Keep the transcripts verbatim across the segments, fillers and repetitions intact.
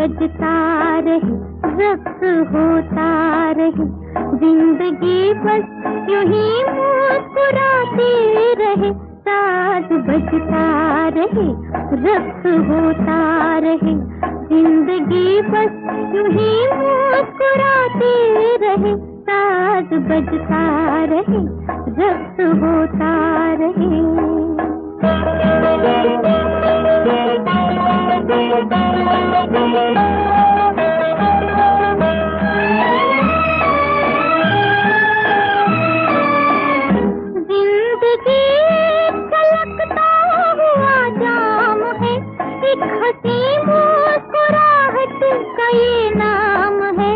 बजता रहे, रक्त होता रहे, जिंदगी बस यूं ही मुस्कुराती रहे, साज बजता रहे, रक्त होता रहे, जिंदगी बस यूं ही मुस्कुराती रहे, साज बजता रहे, रक्त होता रहे। जिंदगी छलकता हुआ जाम है, एक हंसी मुस्कुराहट का ये नाम है।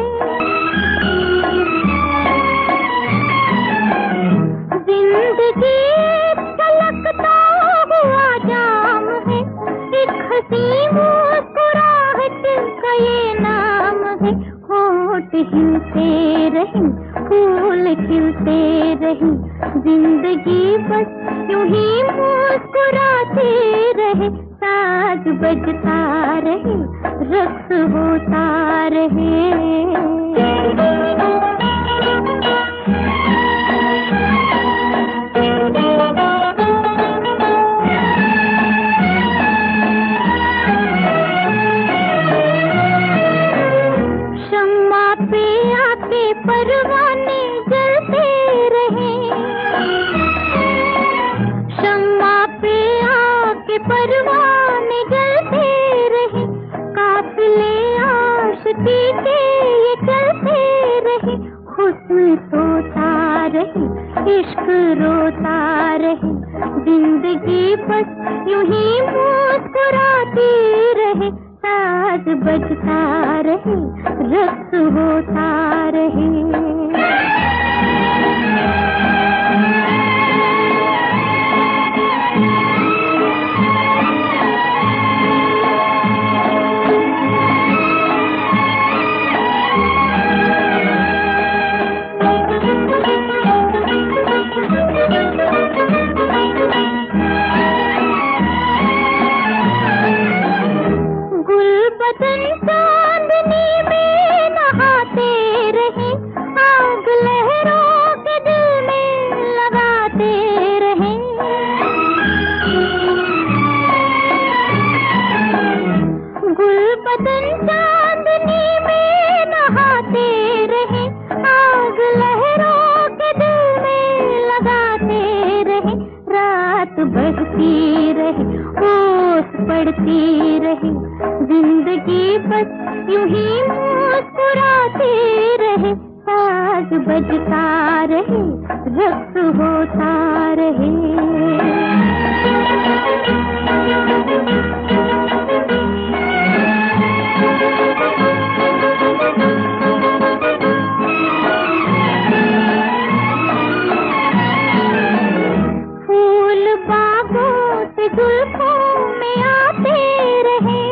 जिंदगी छलकता हुआ जाम है, एक हंसी मुस्कुराहट का ये नाम है। होठ हिलते रहे, फूल खिलते रहे, जिंदगी बस यूं ही मुस्कुराते रहे, साज बजता रहे, रक्त होता रहे। शम्मा पे आके परवाने जलते रहे, शम्मा पे आके परवाने जलते रहे, काफिले आशिकी के ये चलते रहे, हुस्न सोता रहे, इश्क रोता रहे, जिंदगी बस यूं ही मुस्कुराती रहे, साज बजता रहे, रक्त होता रहे। गुलबदन चांदनी में नहाते रहे, आग लहरों के दिल में लगाते रहे। गुलबदन चांदनी में नहाते रहे, आग लहरों के दिल में लगाते रहे, रात बढ़ती रहे, ओस पड़ती रहे, जिंदगी बस यूं ही मुस्कुराते रहे, साज बजता रहे, रक्त होता रहे। फूल बागों से जुल्फों में आते रहे,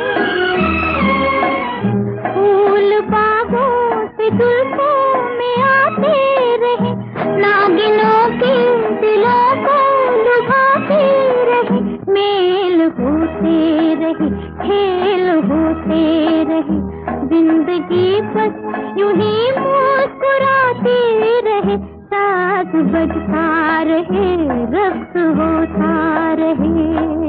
फूल बागों से जुल्फों में आते रहे, नागिनों के दिलों को लुभाते रहे, मेल होते रहे, खेल होते रहे, जिंदगी बस यूं ही मुस्कुराते रहे, साज बजता रहे, रक्त होता रहे।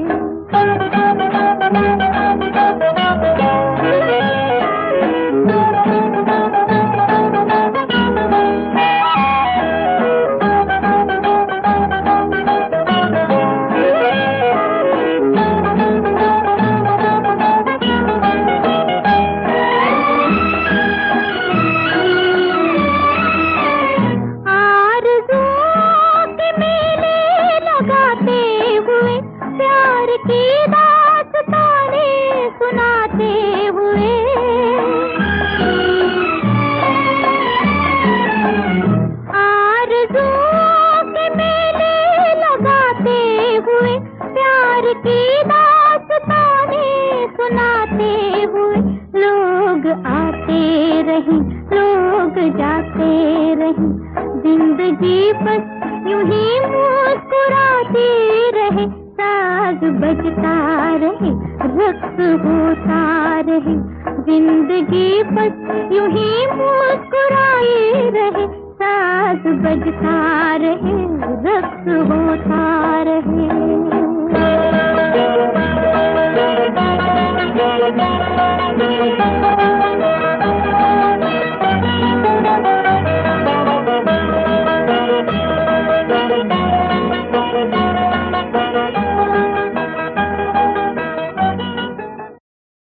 की दास्तानें सुनाते हुए, आरज़ुओं के मेले लगाते हुए, प्यार की दास्तानें सुनाते हुए, लोग आते रहे, लोग जाते रहे, जिंदगी बस यूं ही मुस्कुराती रहे, साज बजता रहे, रक्त होता रहे, जिंदगी बस यूं ही मुस्कुराए रहे, साज बजता रहे, रक्स होता